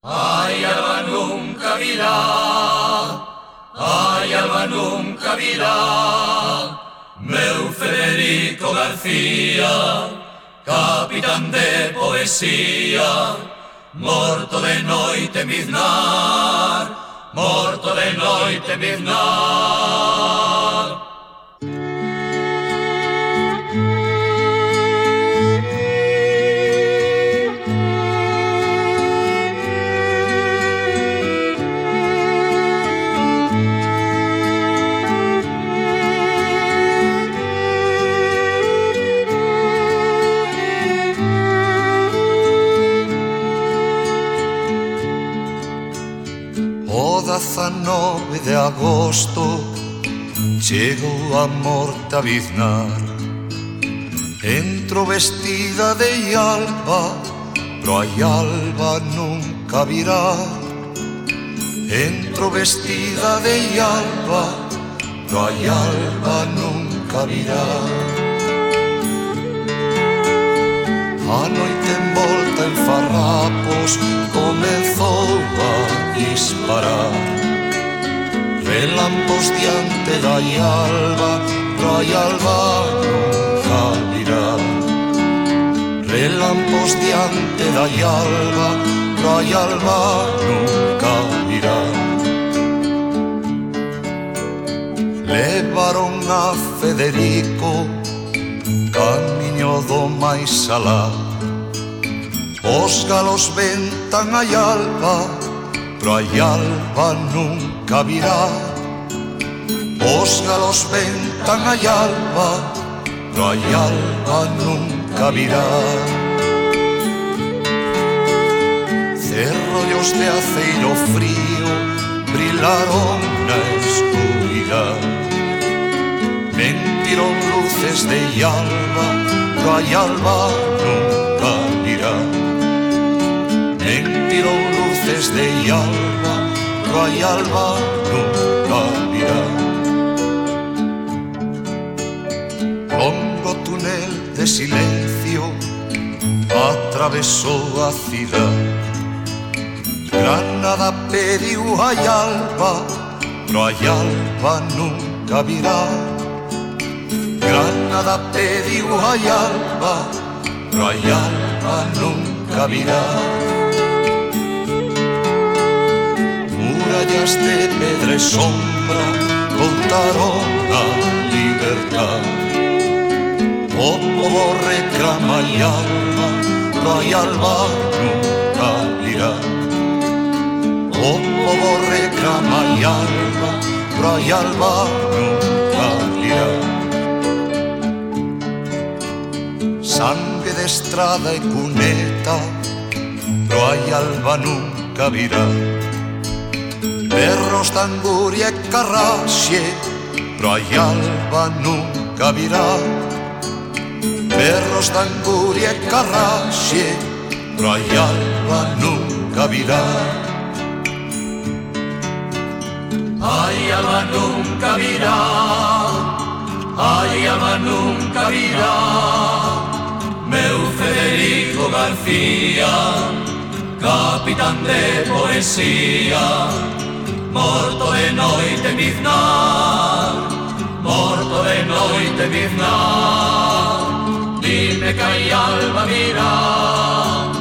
Ai, alba nunca virá, ai, alba nunca virá, meu Federico García, capitán de poesía, morto de noite en biznar, morto de noite en biznar. O 19 de agosto chegou a morte a biznar. Entro vestida de alba, pero a alba nunca virá. Entro vestida de alba, pero a alba nunca virá. A noite envolta en farrapos comezou a disparar. Relampos diante da alba, pero a alba nunca virá. Relampos diante da alba, pero a alba nunca virá. Levaron a Federico camiño do máis alá. Os galos ventan a alba, pero a alba nunca virá. Os galos ventan a alba, pero a alba nunca virá. Cerrollos de aceiro frío brilaron na escuridad. Mentiron luces de alba, pero a alba nunca virá. Mentiron luces de alba, pero a alba nunca virá. Longo túnel de silencio atravesou a cidad. Granada pediu a alba, pero a alba nunca virá. Granada pediu a alba, pero a alba nunca virá. Murallas de pedra e sombra contaron a libertad. O povo reclama a alba, pero a alba nunca virá. O povo reclama a alba, pero a alba nunca virá. Sangue de estrada e cuneta, pero a alba nunca virá. Berros de anguria e carraxe, pero a alba nunca virá. Berros de anguria e carraxe, pero a alba nunca virá. Ai, alba nunca virá, ai, alba nunca virá, meu Federico García, capitán de poesía, morto de noite en biznar, morto de noite en biznar. Dime que a alba virá,